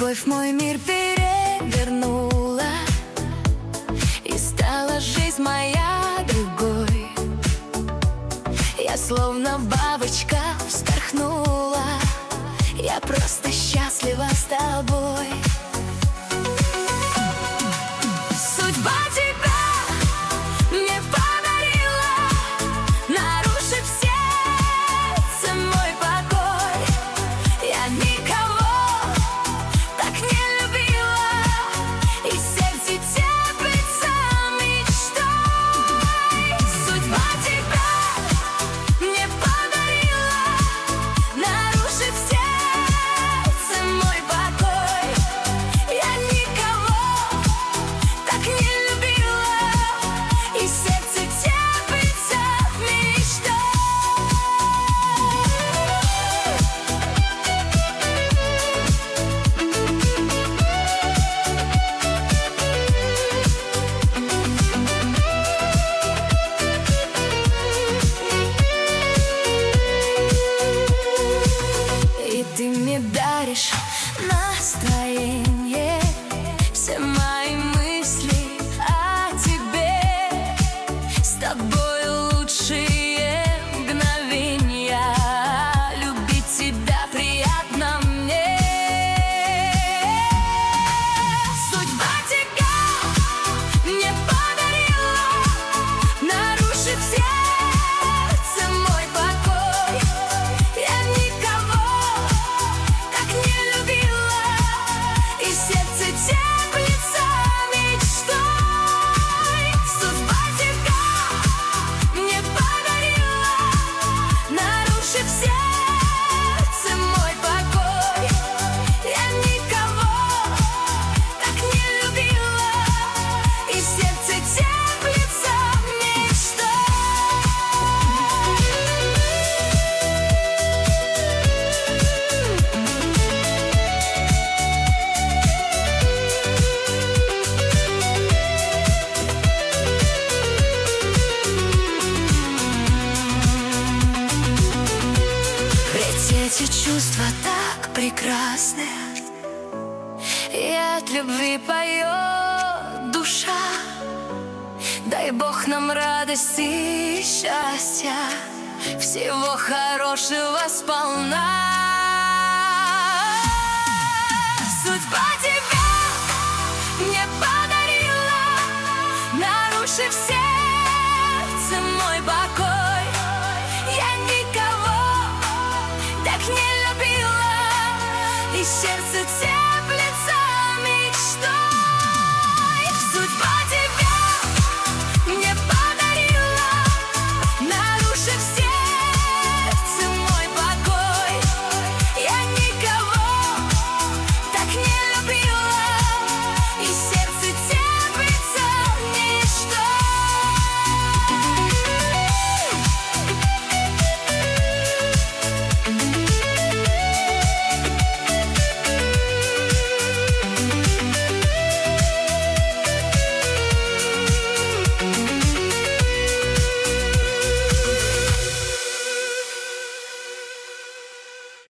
Любовь мой мир перевернула, и стала жизнь моя другой. Я словно бабочка вспорхнула, я просто счастлива с тобой. Судьба тебя мне подарила, нарушив сердце мой покой. Я никого так не любила, и сердце теплится мечтой. Судьба тебя мне подарила, нарушив сердце мой покой. Я никого так не любила, и сердце теплится мечтой. И ты мне даришь настроение, все мои мысли о тебе. С тобой лучшие мгновения, любить тебя приятно мне. Судьба тебя мне подарила, нарушив сердце мой покой. Я никого так не любила, и сердце теплится мечтой. Судьба тебя мне подарила, нарушив сердце мой покой. Я никого так не любила, и сердце теплится мечтой. Ведь эти чувства так прекрасны, и от любви поет душа. Дай Бог нам радости и счастья, всего хорошего сполна. Судьба тебя мне подарила, нарушив сердце мой покой.